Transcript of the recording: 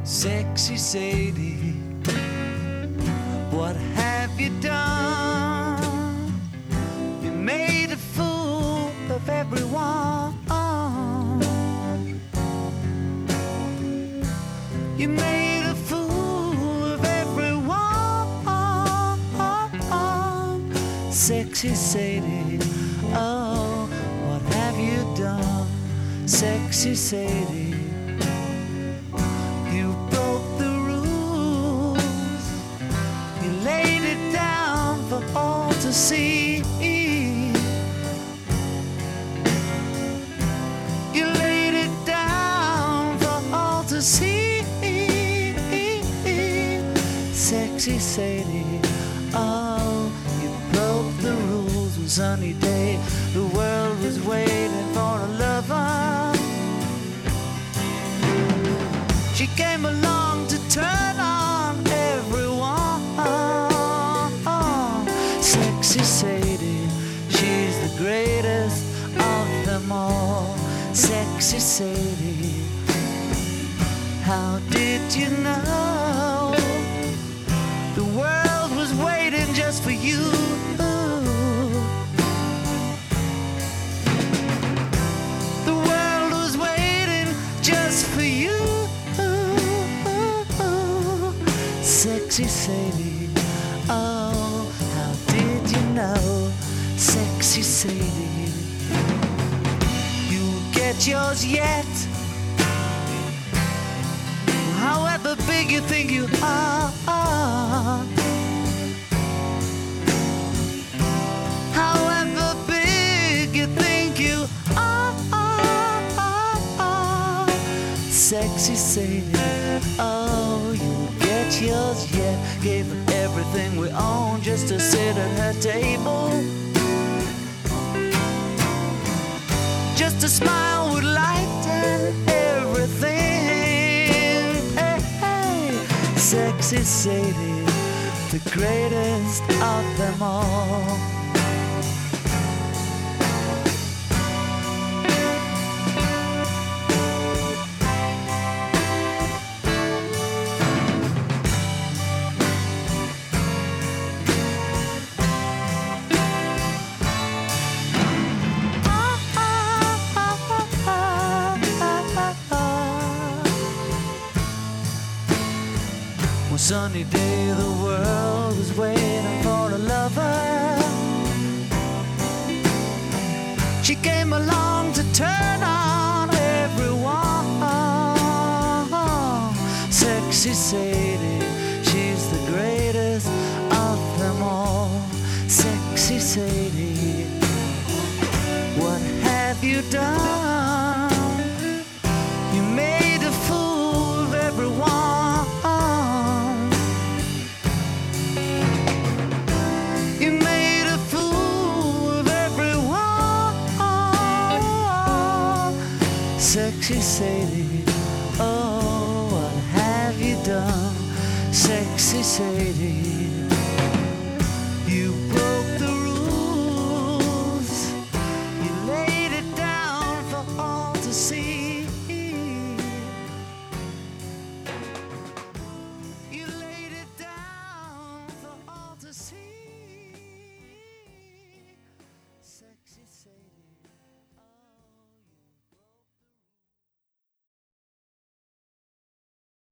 Sexy Sadie, what have you done? You made a fool of everyone. You made a fool of everyone. Sexy Sadie, oh, what have you done? Sexy Sadie, you broke the rules. You laid it down for all to see. You laid it down for all to see. Sexy Sadie, oh, you broke the rules. One sunny day, the world was waiting for a lover. She came along to turn on everyone. Sexy Sadie, she's the greatest of them all. Sexy Sadie, how did you know the world was waiting just for you? The world was waiting just for you. Sexy Sadie, oh, how did you know? Sexy Sadie, you'll get yours yet. However big you think you are, however big you think you are. Sexy Sadie, oh, you'll get yours yet. Gave her everything we own just to sit at her table, just to smile with light and everything. Hey, hey. Sexy Sadie, the greatest of them all. One sunny day, the world was waiting for a lover. She came along to turn on everyone. Sexy Sadie, she's the greatest of them all. Sexy Sadie, what have you done? You made a fool of everyone. Sexy Sadie, oh, what have you done? Sexy Sadie.